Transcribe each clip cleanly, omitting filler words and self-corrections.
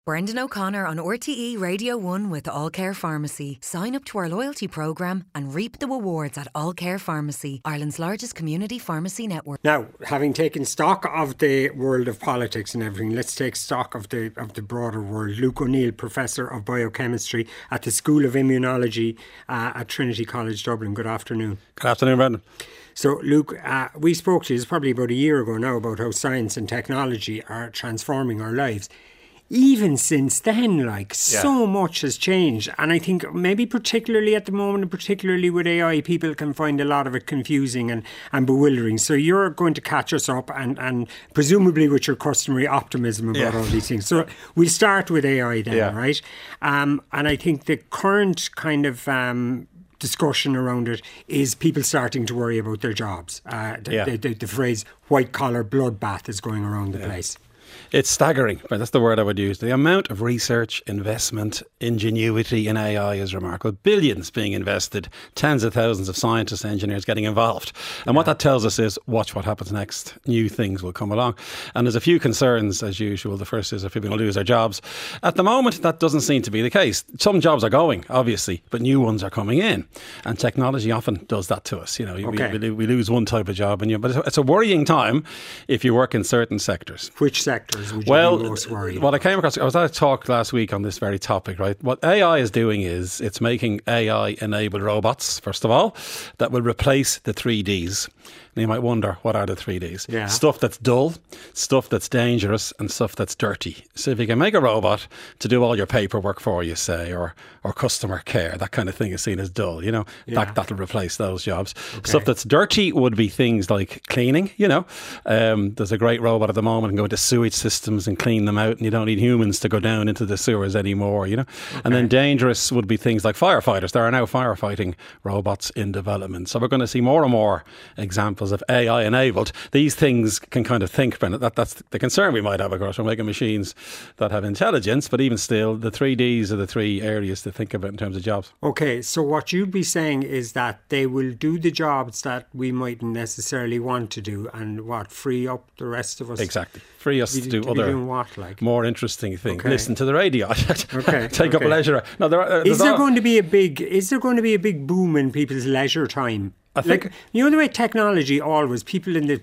Brendan O'Connor on RTE Radio 1 with All Care Pharmacy. Sign up to our loyalty programme and reap the rewards at All Care Pharmacy, Ireland's largest community pharmacy network. Now, having taken stock of the world of politics and everything, let's take stock of the broader world. Luke O'Neill, Professor of Biochemistry at the School of Immunology at Trinity College Dublin. Good afternoon. Good afternoon, Brendan. So, Luke, we spoke to you, it's probably about a year ago now, about how science and technology are transforming our lives. Even since then, so much has changed. And I think maybe particularly at the moment, and particularly with AI, people can find a lot of it confusing and bewildering. So you're going to catch us up and presumably with your customary optimism about all these things. So we'll start with AI then, right? And I think the current kind of discussion around it is people starting to worry about their jobs. The phrase white-collar bloodbath is going around the place. It's staggering, but that's the word I would use. The amount of research, investment, ingenuity in AI is remarkable. Billions being invested, tens of thousands of scientists, engineers getting involved. And what that tells us is, watch what happens next. New things will come along. And there's a few concerns, as usual. The first is if people will lose their jobs. At the moment, that doesn't seem to be the case. Some jobs are going, obviously, but new ones are coming in. And technology often does that to us. You know, we lose one type of job, but it's a worrying time if you work in certain sectors. Which sectors would you be most worried? What I came across, I was at a talk last week on this very topic, right? What AI is doing is it's making AI-enabled robots, first of all, that will replace the 3Ds. And you might wonder, what are the 3Ds? Yeah. Stuff that's dull, stuff that's dangerous, and stuff that's dirty. So if you can make a robot to do all your paperwork for you, say, or customer care, that kind of thing is seen as dull, that'll replace those jobs. Okay. Stuff that's dirty would be things like cleaning, There's a great robot at the moment and go into sewage systems and clean them out, and you don't need humans to go down into the sewers anymore, Okay. And then dangerous would be things like firefighters. There are now firefighting robots in development. So we're going to see more and more examples of AI enabled. These things can kind of think, Brendan. That's the concern we might have, of course. We're making machines that have intelligence, but even still, the 3Ds are the three areas to think about in terms of jobs. Okay, so what you'd be saying is that they will do the jobs that we mightn't necessarily want to do, and free up the rest of us? Exactly. Free us to do other more interesting things. Okay. Listen to the radio. Take up leisure. No, is there going to be a big boom in people's leisure time? I think, the way technology always, people in the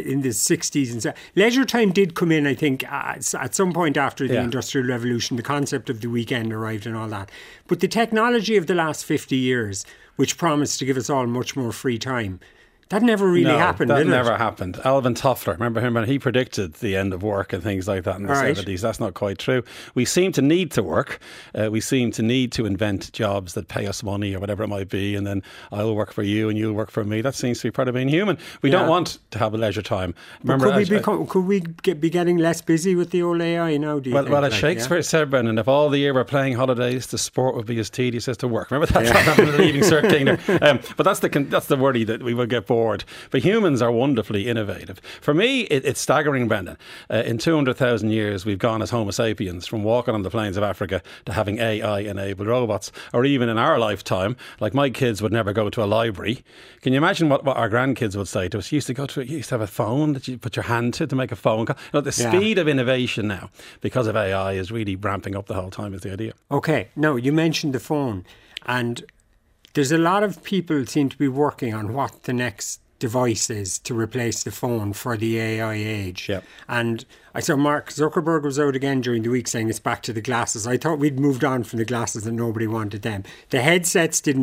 60s and so, leisure time did come in, I think, at some point after the Industrial Revolution. The concept of the weekend arrived and all that. But the technology of the last 50 years, which promised to give us all much more free time, that never really happened, did it? That never happened. Alvin Toffler, remember him? He predicted the end of work and things like that in the 70s. That's not quite true. We seem to need to work. We seem to need to invent jobs that pay us money or whatever it might be, and then I'll work for you and you'll work for me. That seems to be part of being human. We don't want to have a leisure time. Remember, could we be getting less busy with the old AI now, do you think? Well, as Shakespeare said, Brendan, if all the year we're playing holidays, the sport would be as tedious as to work. Remember that? That happened in the Leaving Cert Kingdom. But that's the worry, that we will get bored. But humans are wonderfully innovative. For me, it's staggering, Brendan. In 200,000 years, we've gone as Homo sapiens from walking on the plains of Africa to having AI-enabled robots. Or even in our lifetime, like my kids would never go to a library. Can you imagine what our grandkids would say to us? You used to have a phone that you put your hand to make a phone call. The speed of innovation now, because of AI, is really ramping up the whole time, is the idea. Okay, now you mentioned the phone, and there's a lot of people seem to be working on what the next devices to replace the phone for the AI age. Yep. And I saw Mark Zuckerberg was out again during the week saying it's back to the glasses. I thought we'd moved on from the glasses and nobody wanted them. The headsets didn't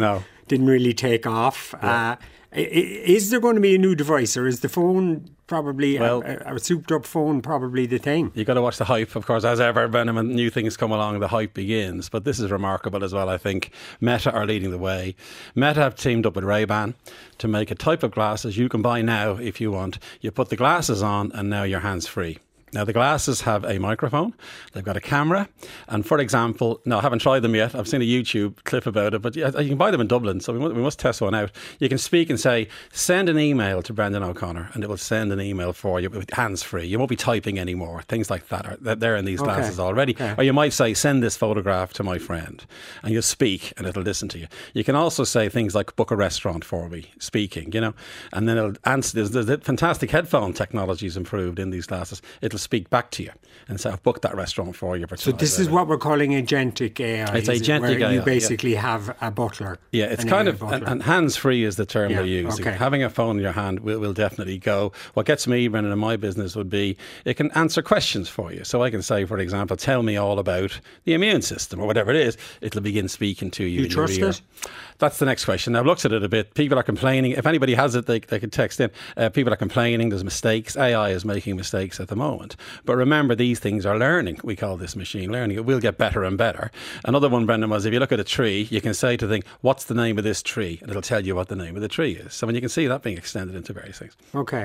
really take off. Yeah. Is there going to be a new device, or is the phone probably a souped up phone probably the thing? You've got to watch the hype, of course, as ever, Benham, and new things come along, the hype begins. But this is remarkable as well, I think. Meta are leading the way. Meta have teamed up with Ray-Ban to make a type of glasses you can buy now if you want. You put the glasses on and now your hands free. Now, the glasses have a microphone, they've got a camera, and for example, no, I haven't tried them yet, I've seen a YouTube clip about it, but you can buy them in Dublin, so we must test one out. You can speak and say, send an email to Brendan O'Connor, and it will send an email for you with hands-free. You won't be typing anymore, things like that. They're in these glasses already. Okay. Or you might say, send this photograph to my friend, and you'll speak, and it'll listen to you. You can also say things like, book a restaurant for me, speaking, and then it'll answer. There's fantastic headphone technologies improved in these glasses. It'll speak back to you and say, I've booked that restaurant for you. So this is what we're calling agentic AI. It's agentic AI. You AI, basically have a butler. Yeah, it's kind of, and hands-free is the term we're using. Okay. Having a phone in your hand will definitely go. What gets me, Brendan, in my business would be, it can answer questions for you. So I can say, for example, tell me all about the immune system or whatever it is. It'll begin speaking to you. You trust it? That's the next question. I've looked at it a bit. People are complaining. If anybody has it, they can text in. People are complaining. There's mistakes. AI is making mistakes at the moment. But remember, these things are learning. We call this machine learning. It will get better and better. Another one, Brendan, was if you look at a tree, you can say to the thing, what's the name of this tree? And it'll tell you what the name of the tree is. So when you can see that being extended into various things. Okay.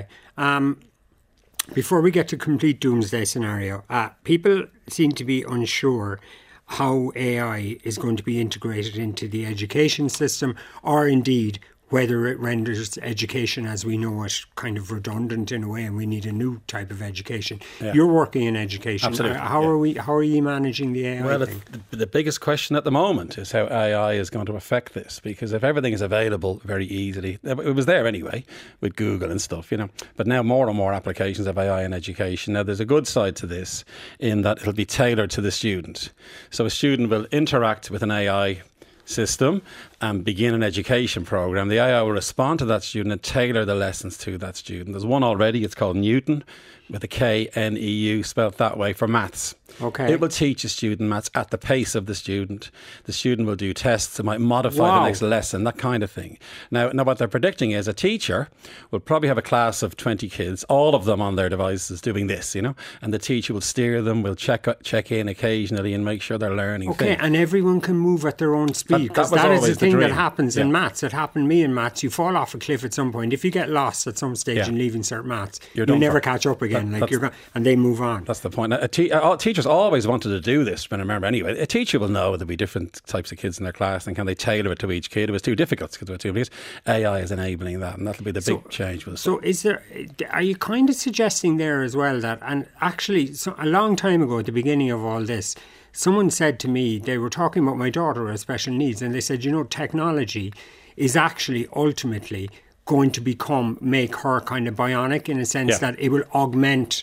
Before we get to complete doomsday scenario, people seem to be unsure how AI is going to be integrated into the education system, or indeed whether it renders education as we know it kind of redundant in a way and we need a new type of education. Yeah. You're working in education. Absolutely. How are you managing the AI thing? The biggest question at the moment is how AI is going to affect this, because if everything is available very easily, it was there anyway with Google and stuff, but now more and more applications of AI in education. Now there's a good side to this in that it'll be tailored to the student. So a student will interact with an AI system and begin an education program. The AI will respond to that student and tailor the lessons to that student. There's one already, it's called Newton, with a Kneu, spelled that way, for maths. Okay. It will teach a student maths at the pace of the student. The student will do tests. It might modify the next lesson, that kind of thing. Now, what they're predicting is a teacher will probably have a class of 20 kids, all of them on their devices doing this, and the teacher will steer them, will check in occasionally and make sure they're learning. Okay, and everyone can move at their own speed, because that is the thing that happens in maths. It happened to me in maths. You fall off a cliff at some point. If you get lost at some stage in leaving cert maths, you'll never catch up again. And they move on. That's the point. Teachers always wanted to do this, but remember anyway, a teacher will know there'll be different types of kids in their class, and can they tailor it to each kid? It was too difficult because there were too many. AI is enabling that, and that'll be the big change. So are you kind of suggesting there as well that, and actually a long time ago at the beginning of all this, someone said to me, they were talking about my daughter who has special needs, and they said, technology is actually ultimately going to make her kind of bionic, in a sense that it will augment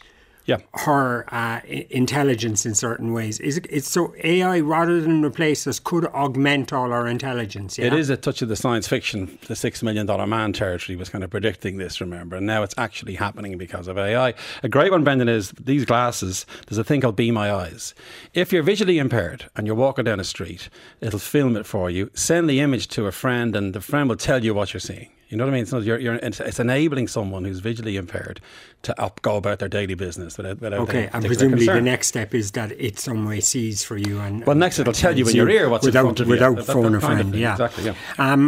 her intelligence in certain ways. It's so AI, rather than replace us, could augment all our intelligence. Yeah? It is a touch of the science fiction. The $6 Million Man territory was kind of predicting this, remember, and now it's actually happening because of AI. A great one, Brendan, is these glasses. There's a thing called Be My Eyes. If you're visually impaired and you're walking down a street, it'll film it for you, send the image to a friend, and the friend will tell you what you're seeing. You know what I mean? It's enabling someone who's visually impaired to go about their daily business without okay, and presumably the next step is that it some way sees for you. Next it'll tell you in your ear what's in front of you. Without phone a friend, Exactly, yeah.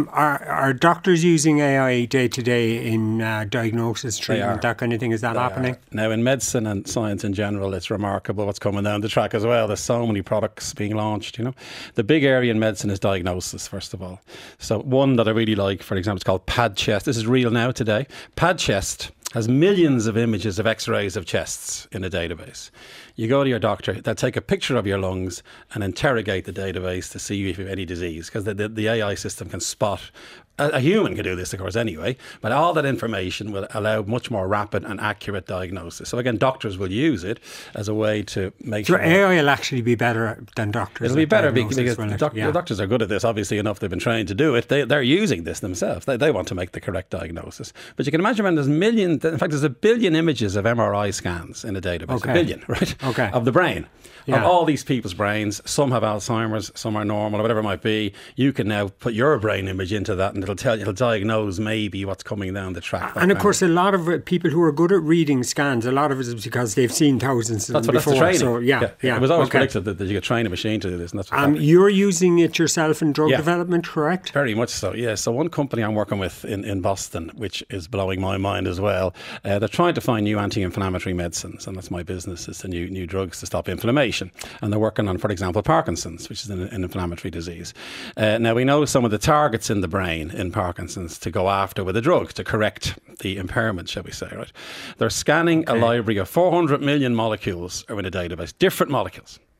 Are doctors using AI day to day in diagnosis, treatment, that kind of thing? Is that happening? Now, in medicine and science in general, it's remarkable what's coming down the track as well. There's so many products being launched, The big area in medicine is diagnosis, first of all. So one that I really like, for example, is called PadChest. This is real now today. PadChest has millions of images of x-rays of chests in a database. You go to your doctor, they'll take a picture of your lungs and interrogate the database to see if you have any disease, because the AI system can spot. A human can do this, of course, anyway, but all that information will allow much more rapid and accurate diagnosis. So again, doctors will use it as a way to make sure... So AI will actually be better than doctors? It'll be better because doctors are good at this, obviously enough. They've been trained to do it. They're using this themselves. They want to make the correct diagnosis. But you can imagine when there's there's 1 billion images of MRI scans in a database. Okay. 1 billion, right? Okay. Of the brain. Of all these people's brains. Some have Alzheimer's, some are normal, or whatever it might be. You can now put your brain image into that, and it'll diagnose maybe what's coming down the track. And of course, a lot of people who are good at reading scans, a lot of it is because they've seen thousands of them before. That's the training. So it was always predicted that you could train a machine to do this. And that's you're using it yourself in drug development, correct? Very much so, yeah. So one company I'm working with in Boston, which is blowing my mind as well, they're trying to find new anti-inflammatory medicines, and that's my business, is the new drugs to stop inflammation. And they're working on, for example, Parkinson's, which is an inflammatory disease. Now, we know some of the targets in the brain in Parkinson's to go after with a drug to correct the impairment, shall we say, right? They're scanning a library of 400 million molecules are in a database, different molecules.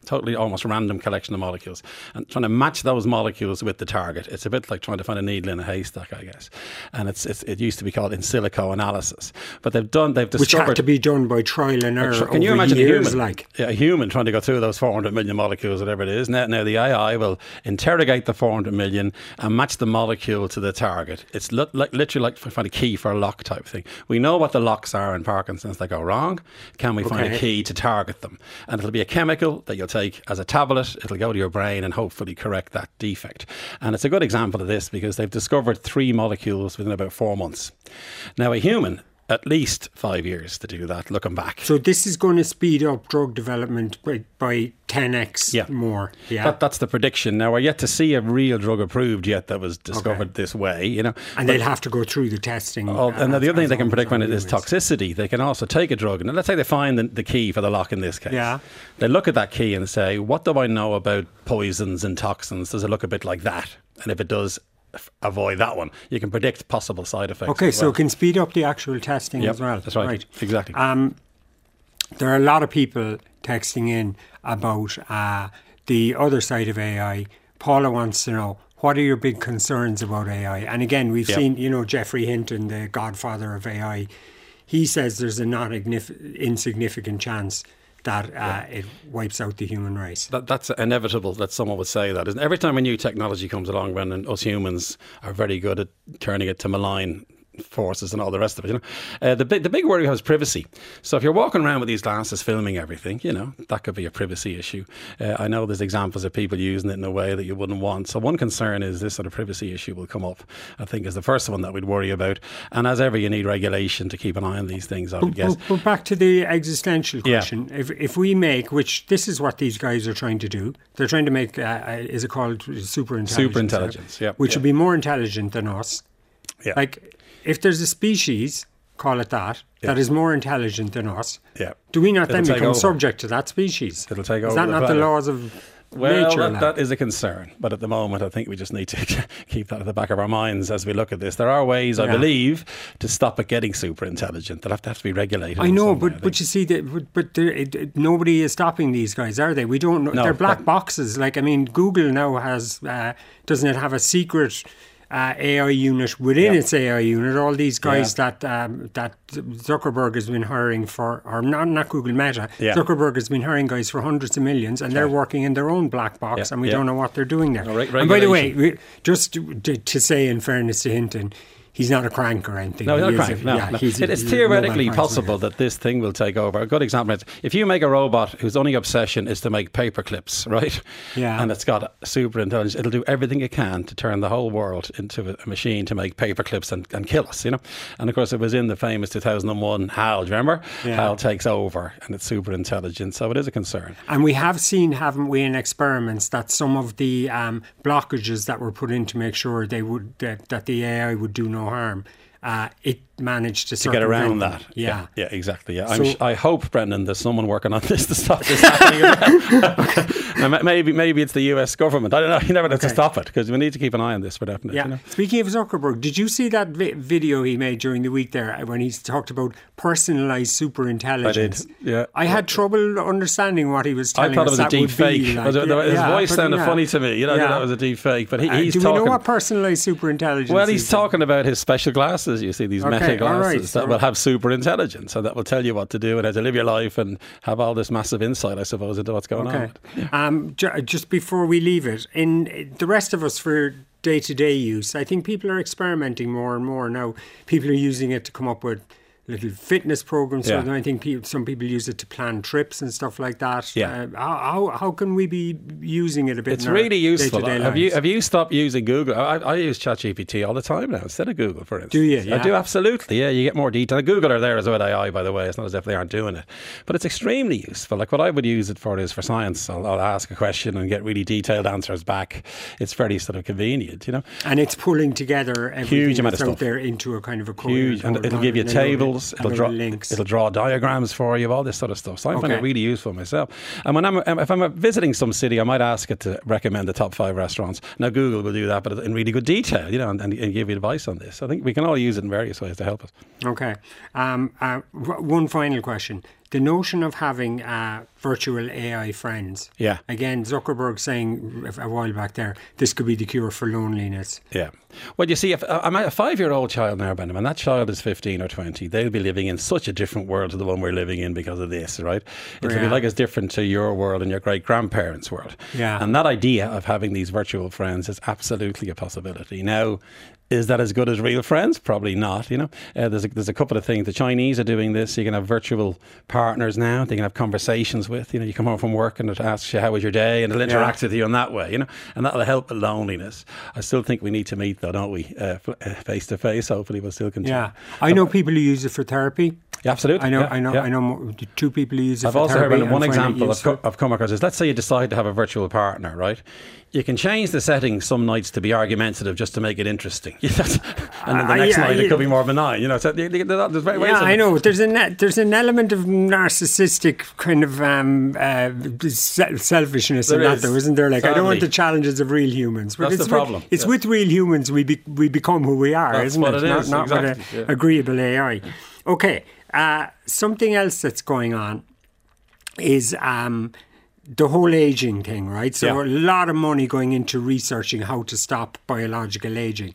totally almost random collection of molecules, and trying to match those molecules with the target. It's a bit like trying to find a needle in a haystack, I guess. And it used to be called in silico analysis, but they've discovered, which had to be done by trial and error. Can you imagine years, a human trying to go through those 400 million molecules, whatever it is? Now the AI will interrogate the 400 million and match the molecule to the target. It's literally like find a key for a lock type thing. We know what the locks are in Parkinson's that go wrong. Can we find a key to target them? And it'll be a chemical that you'll take as a tablet. It'll go to your brain and hopefully correct that defect. And it's a good example of this because they've discovered 3 molecules within about 4 months. Now a human, at least 5 years to do that, looking back. So this is going to speed up drug development by 10x more. Yeah, that's the prediction. Now, we're yet to see a real drug approved yet that was discovered this way, And they'll have to go through the testing. And the other thing they can predict when it is toxicity. They can also take a drug, and let's say they find the key for the lock in this case. Yeah. They look at that key and say, what do I know about poisons and toxins? Does it look a bit like that? And if it does, avoid that one. You can predict possible side effects. Okay, so it can speed up the actual testing as well. That's right. Exactly. There are a lot of people texting in about the other side of AI. Paula wants to know, what are your big concerns about AI? And again, we've seen, Geoffrey Hinton, the godfather of AI. He says there's a not insignificant chance that it wipes out the human race. That's inevitable that someone would say that, isn't it? Every time a new technology comes along, Brendan, us humans are very good at turning it to malign forces and all the rest of it. The big worry we have is privacy. So if you're walking around with these glasses filming everything, that could be a privacy issue. I know there's examples of people using it in a way that you wouldn't want. So one concern is this sort of privacy issue will come up, I think, is the first one that we'd worry about. And as ever, you need regulation to keep an eye on these things, I would guess. But back to the existential question. If we make, which this is what these guys are trying to do, they're trying to make, is it called superintelligence? Which would be more intelligent than us. Yeah. Like, if there's a species, call it that is more intelligent than us, do we not then become subject to that species? It'll take over. Is that not the laws of nature? That is a concern. But at the moment, I think we just need to keep that at the back of our minds as we look at this. There are ways, I believe, to stop it getting super intelligent. They'll have to be regulated. I know, but you see, nobody is stopping these guys, are they? We don't know. They're black boxes. Like, I mean, Google now has, doesn't it have a secret AI unit within its AI unit? All these guys that Zuckerberg has been hiring for, or not Google, Meta. Zuckerberg has been hiring guys for hundreds of millions, and they're working in their own black box, and we don't know what they're doing there. And by the way, just to say, in fairness to Hinton, he's not a crank or anything. No, he's not a crank. It's theoretically possible that this thing will take over. A good example is if you make a robot whose only obsession is to make paper clips, right? Yeah. And it's got super intelligence, it'll do everything it can to turn the whole world into a machine to make paper clips and kill us, And of course, it was in the famous 2001 HAL, do you remember? Yeah. HAL takes over and it's super intelligent, so it is a concern. And we have seen, haven't we, in experiments that some of the blockages that were put in to make sure that the AI would do no harm, it managed to get around that. Yeah, exactly. Yeah, so, I hope, Brendan, there's someone working on this to stop this happening. Maybe it's the US government. I don't know. You never have to stop it because we need to keep an eye on this for definite. Yeah. Speaking of Zuckerberg, did you see that video he made during the week there when he talked about personalised superintelligence? I did. Yeah. I had trouble understanding what he was telling us. I thought it was a deep fake. His voice sounded funny to me. That was a deep fake. But he's do talking. We know what personalised superintelligence? Well, he's talking about his special glasses. You see these meta glasses that will have super intelligence, and that will tell you what to do and how to live your life and have all this massive insight, I suppose, into what's going on. Just before we leave it, in the rest of us for day-to-day use, I think people are experimenting more and more now. People are using it to come up with little fitness programs. So I think some people use it to plan trips and stuff like that. Yeah. How can we be using it a bit? It's really useful. Have you stopped using Google? I use ChatGPT all the time now instead of Google, for instance. Do you? Yeah. I do, absolutely. Yeah, you get more detail. Google are there as well, AI, by the way. It's not as if they aren't doing it, but it's extremely useful. Like what I would use it for is for science. I'll ask a question and get really detailed answers back. It's very sort of convenient, And it's pulling together everything that's out there into a kind of a huge, and it'll give you tables. It'll draw diagrams for you, all this sort of stuff. So I find it really useful myself. And if I'm visiting some city, I might ask it to recommend the top 5 restaurants. Now Google will do that, but in really good detail, and give you advice on this. I think we can all use it in various ways to help us. Okay. One final question. the notion of having virtual AI friends. Yeah. Again, Zuckerberg saying a while back there, this could be the cure for loneliness. Yeah. Well, you see, if I'm a 5-year-old child now, Brendan, and that child is 15 or 20, they'll be living in such a different world to the one we're living in because of this, right? It'll be like it's different to your world and your great-grandparents' world. Yeah. And that idea of having these virtual friends is absolutely a possibility. Now, is that as good as real friends? Probably not, you know. There's a couple of things. The Chinese are doing this. You can have virtual partners now. They can have conversations with, you know, you come home from work and it asks you, how was your day? And it'll interact with you in that way, you know. And that'll help with loneliness. I still think we need to meet, though, don't we? Face to face. Hopefully we'll still continue. Yeah. I know people who use it for therapy. Yeah, absolutely. I know 2 people who use it I've for also therapy. heard one example I've come across is, let's say you decide to have a virtual partner, right? You can change the settings some nights to be argumentative just to make it interesting. And then the next night it could be more benign. You know, so there's ways of I know. There's an element of narcissistic kind of selfishness in that, though, isn't there? Like, sadly, I don't want the challenges of real humans. But that's the problem. It's with real humans we become who we are, that's isn't what it? is. Not Exactly. with agreeable AI. Okay. Something else that's going on is the whole aging thing, right? So a lot of money going into researching how to stop biological aging.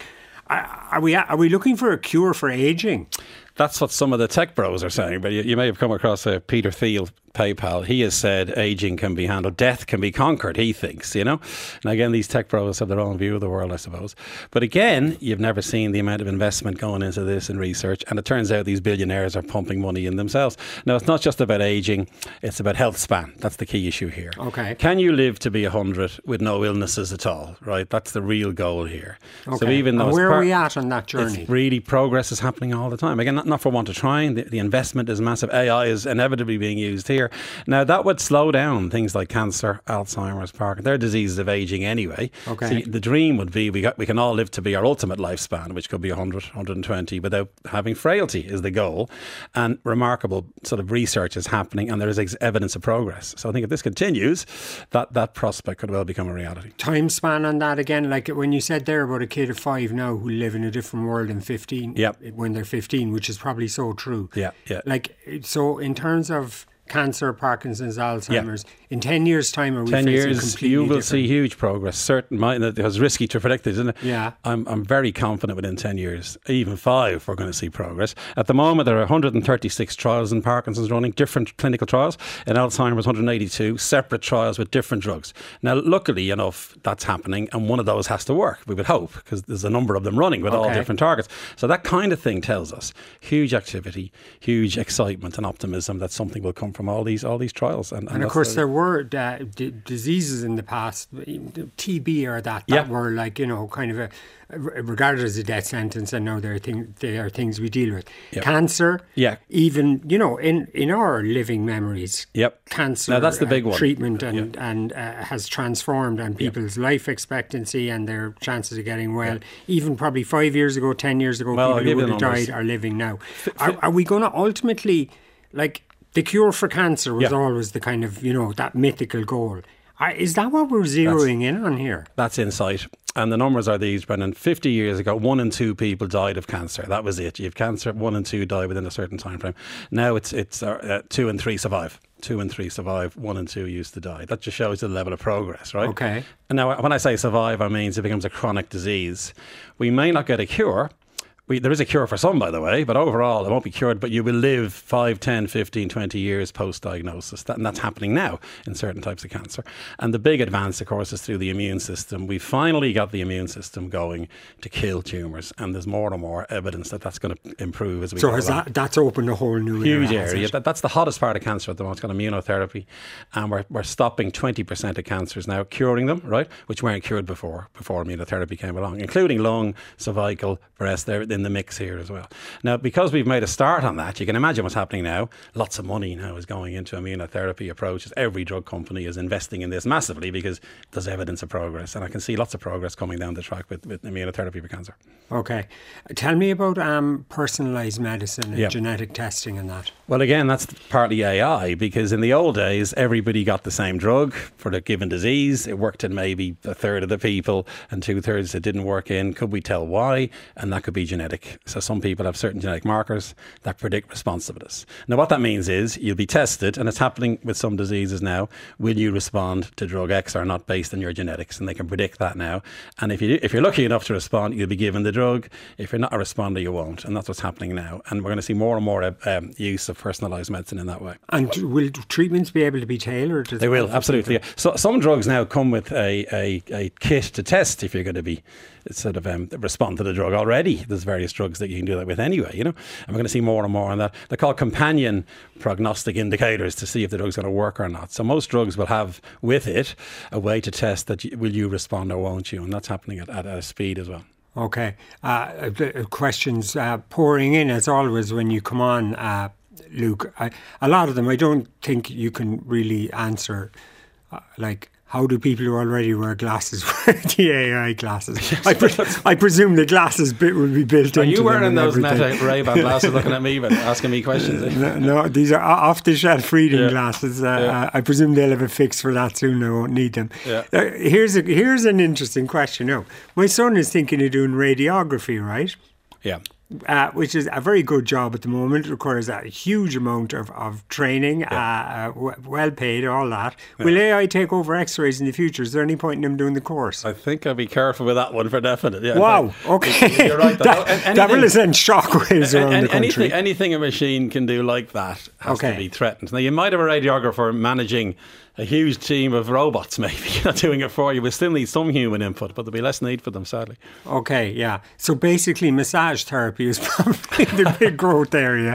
Are we looking for a cure for aging? That's what some of the tech bros are saying, but you may have come across Peter Thiel, PayPal. He has said aging can be handled, death can be conquered, he thinks, you know. And again, these tech bros have their own view of the world, I suppose. But again, you've never seen the amount of investment going into this in research, and it turns out these billionaires are pumping money in themselves. Now, it's not just about aging, it's about health span. That's the key issue here. Okay. Can you live to be 100 with no illnesses at all, right? That's the real goal here. Okay. So even though where are we at on that journey? It's really, progress is happening all the time. Again, not for want of trying. The investment is massive. AI is inevitably being used here. Now, that would slow down things like cancer, Alzheimer's, Parkinson's. They're diseases of aging anyway. Okay. So the dream would be we can all live to be our ultimate lifespan, which could be 100, 120, without having frailty is the goal. And remarkable sort of research is happening, and there is evidence of progress. So I think if this continues, that prospect could well become a reality. Time span on that again, like when you said there about a kid of 5 now who live in a different world than 15, when they're 15, which is probably so true. Yeah. Like, so in terms of cancer, Parkinson's, Alzheimer's, in 10 years' time, are we 10 facing years, completely you will different? see huge progress. It's risky to predict it, isn't it? Yeah. I'm very confident within 10 years, even 5, we're going to see progress. At the moment, there are 136 trials in Parkinson's running, different clinical trials. In Alzheimer's, 182, separate trials with different drugs. Now, luckily enough, that's happening, and one of those has to work, we would hope, because there's a number of them running with all different targets. So that kind of thing tells us huge activity, huge excitement and optimism that something will come from all these trials. And of course, there were diseases in the past, TB or that were like, you know, kind of regarded as a death sentence, and now they are things we deal with. Cancer, even, you know, in our living memories, cancer, now that's the big one. Treatment and has transformed, and people's life expectancy and their chances of getting well. Even probably 5 years ago, 10 years ago, people who would have died are living now. Are we going to ultimately, like, the cure for cancer was always the kind of, you know, that mythical goal. Is that what we're zeroing in on here? That's insight. And the numbers are these, Brendan. 50 years ago, 1 in 2 people died of cancer. That was it. You have cancer, 1 in 2 die within a certain time frame. Now it's 2 in 3 survive. 2 in 3 survive, 1 in 2 used to die. That just shows the level of progress, right? Okay. And now, when I say survive, I mean it becomes a chronic disease. We may not get a cure. There is a cure for some, by the way, but overall it won't be cured, but you will live 5, 10, 15, 20 years post-diagnosis. And that's happening now in certain types of cancer. And the big advance, of course, is through the immune system. We finally got the immune system going to kill tumours, and there's more and more evidence that that's going to improve as we go along. That's opened a whole new huge area. That's the hottest part of cancer at the moment. It's called immunotherapy, and we're stopping 20% of cancers now, curing them, right, which weren't cured before immunotherapy came along, including lung, cervical, breast. They're in the mix here as well. Now, because we've made a start on that, you can imagine what's happening now. Lots of money now is going into immunotherapy approaches. Every drug company is investing in this massively because there's evidence of progress, and I can see lots of progress coming down the track with immunotherapy for cancer. Okay. Tell me about personalised medicine and genetic testing and that. Well, again, that's partly AI, because in the old days, everybody got the same drug for the given disease. It worked in maybe a third of the people, and 2/3 it didn't work in. Could we tell why? And that could be genetic. So some people have certain genetic markers that predict responsiveness. Now, what that means is you'll be tested, and it's happening with some diseases now. Will you respond to drug X or not based on your genetics? And they can predict that now. And if you're lucky enough to respond, you'll be given the drug. If you're not a responder, you won't. And that's what's happening now. And we're going to see more and more use of personalised medicine in that way. And will treatments be able to be tailored? They will, absolutely. Yeah. So some drugs now come with a kit to test if you're going to be sort of respond to the drug already. There's various drugs that you can do that with anyway, And we're going to see more and more on that. They're called companion prognostic indicators to see if the drug's going to work or not. So most drugs will have with it a way to test that will you respond or won't you? And that's happening at a speed as well. Okay. Questions pouring in as always when you come on, Luke. A lot of them I don't think you can really answer, like how do people who already wear glasses wear the AI glasses? I presume the glasses bit will be built into them. Are you wearing those Meta Ray-Ban glasses looking at me but asking me questions? No, these are off-the-shelf reading glasses. I presume they'll have a fix for that soon. I won't need them. Yeah. Here's an interesting question. Now, my son is thinking of doing radiography, right? Yeah. Which is a very good job at the moment. It requires a huge amount of training, well paid, all that. Yeah. Will AI take over X-rays in the future? Is there any point in him doing the course? I think I'll be careful with that one for definite. Yeah, wow, okay. You're right. That will send shockwaves around the country. Anything a machine can do like that has to be threatened. Now, you might have a radiographer managing a huge team of robots, maybe, not doing it for you. We still need some human input, but there'll be less need for them, sadly. Okay, yeah. So basically, massage therapy is probably the big growth area.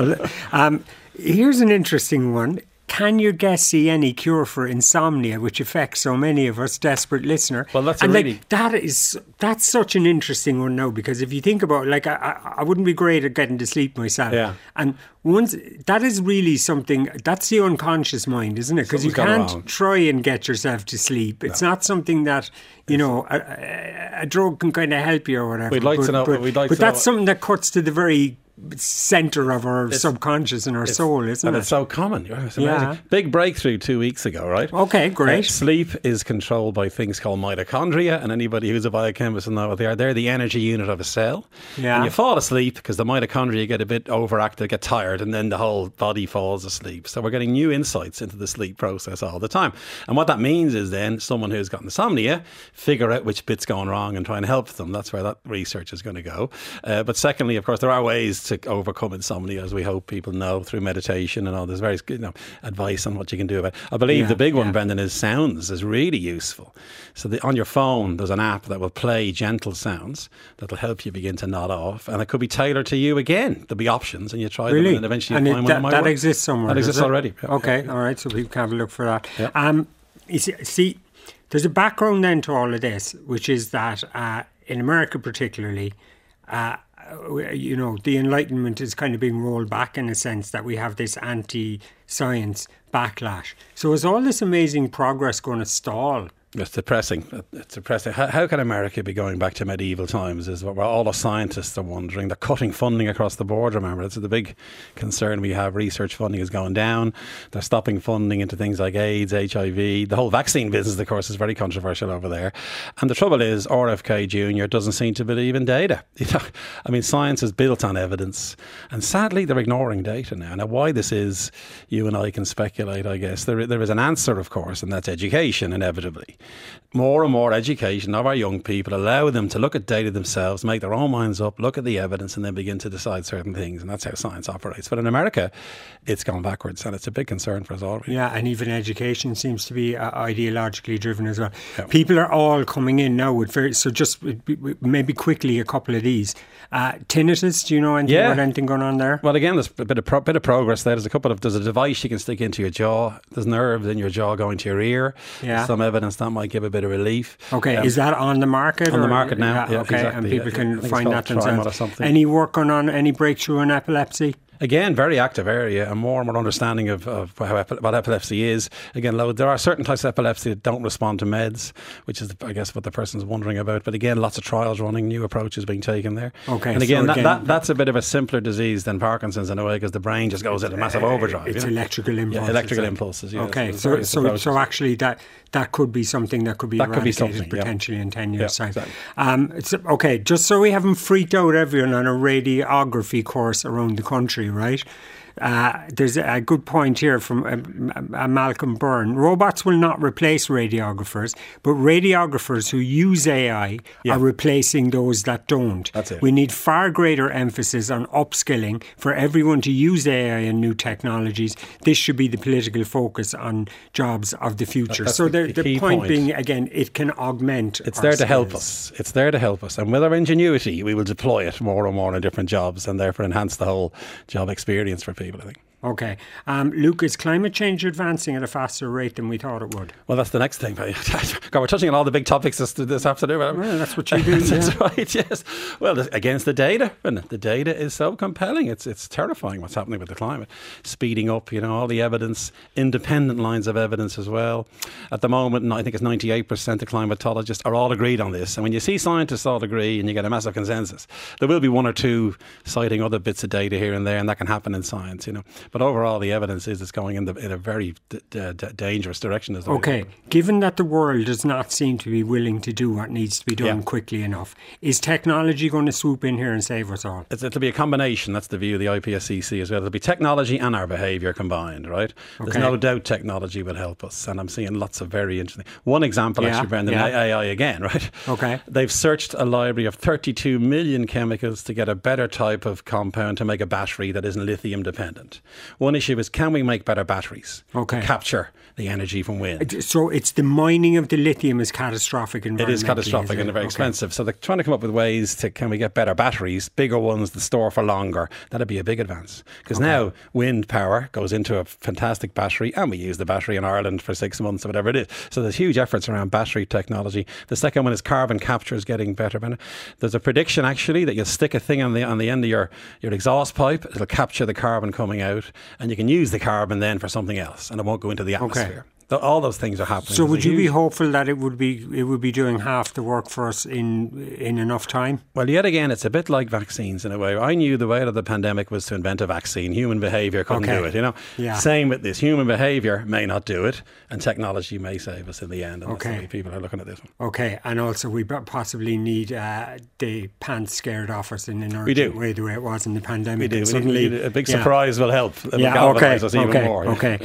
Here's an interesting one. Can your guest see any cure for insomnia, which affects so many of us, desperate listener? Well, that's that's such an interesting one now, because if you think about it, I wouldn't be great at getting to sleep myself. Yeah. And once that is really something, that's the unconscious mind, isn't it? Because you can't try and get yourself to sleep. It's not something that, a drug can kind of help you or whatever. We'd like to know. But that's something that cuts to the very centre of our subconscious and our soul, isn't it? And it's so common. It's amazing. Yeah. Big breakthrough 2 weeks ago, right? Okay, great. Sleep is controlled by things called mitochondria, and anybody who's a biochemist will know what they are. They're the energy unit of a cell. Yeah. And you fall asleep because the mitochondria get a bit overactive, get tired, and then the whole body falls asleep. So we're getting new insights into the sleep process all the time. And what that means is then someone who's got insomnia figure out which bit's going wrong and try and help them. That's where that research is going to go. But secondly, of course, there are ways to overcome insomnia, as we hope people know, through meditation and all. There's various advice on what you can do about it. I believe the big one, Brendan, is sounds is really useful. So on your phone, there's an app that will play gentle sounds that will help you begin to nod off, and it could be tailored to you again. There'll be options, and you try them, and eventually you find one that might work. That exists somewhere. That exists already. Yeah. Okay, all right. So people can have a look for that. Yeah. You see, there's a background then to all of this, which is that in America particularly, the Enlightenment is kind of being rolled back in a sense that we have this anti-science backlash. So is all this amazing progress going to stall? It's depressing. It's depressing. How can America be going back to medieval times is what all the scientists are wondering. They're cutting funding across the board, remember. That's the big concern we have. Research funding is going down. They're stopping funding into things like AIDS, HIV. The whole vaccine business, of course, is very controversial over there. And the trouble is, RFK Jr. doesn't seem to believe in data. Science is built on evidence. And sadly, they're ignoring data now. Now, why this is, you and I can speculate, I guess. There is an answer, of course, and that's education, inevitably. More and more education of our young people allow them to look at data themselves, make their own minds up, look at the evidence, and then begin to decide certain things. And that's how science operates. But in America, it's gone backwards, and it's a big concern for us all. Really. Yeah, and even education seems to be ideologically driven as well. Yeah. People are all coming in now with just maybe quickly a couple of these. Tinnitus, do you know anything about anything going on there? Well, again, there's a bit of progress there. There's a device you can stick into your jaw. There's nerves in your jaw going to your ear. Yeah. There's some evidence that might give a bit of relief. Okay, is that on the market? On the market now, okay, exactly, and people can find that themselves. Any work on any breakthrough in epilepsy? Again, very active area, and more understanding of what epilepsy is. Again, there are certain types of epilepsy that don't respond to meds, which is, I guess, what the person's wondering about. But again, lots of trials running, new approaches being taken there. Okay, and again, that's a bit of a simpler disease than Parkinson's in a way, because the brain just goes into massive overdrive. It's electrical impulses. Yeah, electrical impulses. Yeah. Okay, so actually that could be something that could be eradicated potentially in 10 years' time. Exactly. Okay, just so we haven't freaked out everyone on a radiography course around the country, right? There's a good point here from Malcolm Byrne. Robots will not replace radiographers, but radiographers who use AI are replacing those that don't. That's it. We need far greater emphasis on upskilling for everyone to use AI and new technologies. This should be the political focus on jobs of the future. That's so the point being, again, it can augment. It's there to help us. It's there to help us. And with our ingenuity, we will deploy it more and more in different jobs, and therefore enhance the whole job experience for people, I think. Okay. Luke, is climate change advancing at a faster rate than we thought it would? Well, that's the next thing. God, we're touching on all the big topics this afternoon. Well, that's what you do. That's right, yes. Well, against the data. And the data is so compelling. It's terrifying what's happening with the climate. Speeding up, all the evidence, independent lines of evidence as well. At the moment, I think it's 98% of climatologists are all agreed on this. And when you see scientists all agree and you get a massive consensus, there will be one or two citing other bits of data here and there, and that can happen in science, But overall, the evidence is it's going in a very dangerous direction. Okay, given that the world does not seem to be willing to do what needs to be done quickly enough, is technology going to swoop in here and save us all? It'll be a combination. That's the view of the IPSCC as well. It'll be technology and our behaviour combined, right? Okay. There's no doubt technology will help us, and I'm seeing lots of very interesting. One example, actually, Brendan, AI again, right? Okay. They've searched a library of 32 million chemicals to get a better type of compound to make a battery that isn't lithium dependent. One issue is, can we make better batteries to capture the energy from wind? So it's the mining of the lithium is catastrophic environmentally. It is catastrophic and very expensive. So they're trying to come up with ways to, can we get better batteries, bigger ones that store for longer? That'd be a big advance. Because now wind power goes into a fantastic battery, and we use the battery in Ireland for 6 months or whatever it is. So there's huge efforts around battery technology. The second one is carbon capture is getting better. There's a prediction actually that you'll stick a thing on the end of your exhaust pipe. It'll capture the carbon coming out, and you can use the carbon then for something else, and it won't go into the atmosphere. All those things are happening. So would you be hopeful that it would be doing half the work for us in enough time? Well, yet again, it's a bit like vaccines in a way. I knew the way out of the pandemic was to invent a vaccine. Human behaviour couldn't do it, Same with this. Human behaviour may not do it, and technology may save us in the end. And that's the way people are looking at this one. Okay, and also we possibly need the pants scared off us in an urgent way, the way it was in the pandemic. We do. Suddenly, a big surprise will help. It will galvanise us even more. Okay.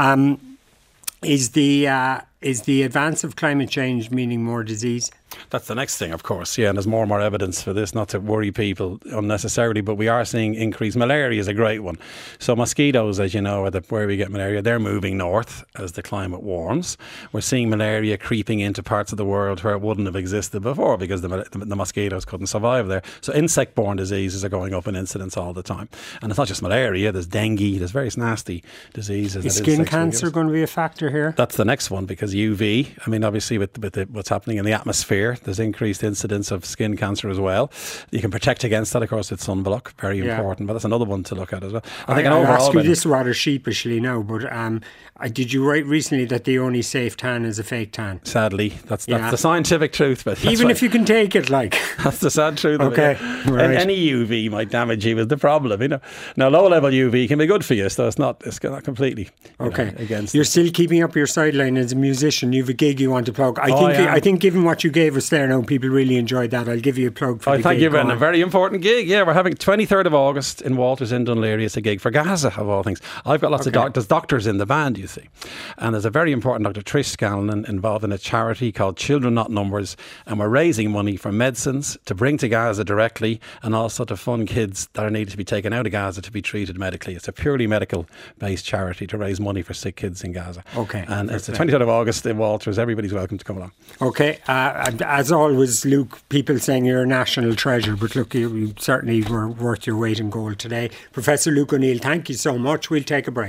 Is the advance of climate change meaning more disease? That's the next thing, of course. Yeah, and there's more and more evidence for this, not to worry people unnecessarily, but we are seeing increased. Malaria is a great one. So mosquitoes, as you know, are where we get malaria. They're moving north as the climate warms. We're seeing malaria creeping into parts of the world where it wouldn't have existed before because the mosquitoes couldn't survive there. So insect-borne diseases are going up in incidence all the time. And it's not just malaria, there's dengue, there's various nasty diseases. Is skin cancer going to be a factor here? That's the next one, because UV, obviously with what's happening in the atmosphere, there's increased incidence of skin cancer as well. You can protect against that, of course, with sunblock, very important, but that's another one to look at as well. I'll ask you this rather sheepishly now, but did you write recently that the only safe tan is a fake tan? Sadly, that's the scientific truth. But even if you can take it, that's the sad truth. Okay, right. Any UV might damage you is the problem. Now low-level UV can be good for you, so it's not completely against. You're still keeping up your sideline as a musician. You have a gig you want to plug. I think given what you gave us there now, people really enjoyed that. I'll give you a plug for the gig. Thank you, Brendan. A very important gig. Yeah, we're having 23rd of August in Walters in Dunleary. It's a gig for Gaza, of all things. I've got lots of doctors in the band, you see. And there's a very important Dr. Trish Scanlon involved in a charity called Children Not Numbers, and we're raising money for medicines to bring to Gaza directly, and also to fund kids that are needed to be taken out of Gaza to be treated medically. It's a purely medical-based charity to raise money for sick kids in Gaza. Okay. And it's the 23rd of August in Walters. Everybody's welcome to come along. Okay. As always, Luke, people saying you're a national treasure, but look, you certainly were worth your weight in gold today. Professor Luke O'Neill, thank you so much. We'll take a break.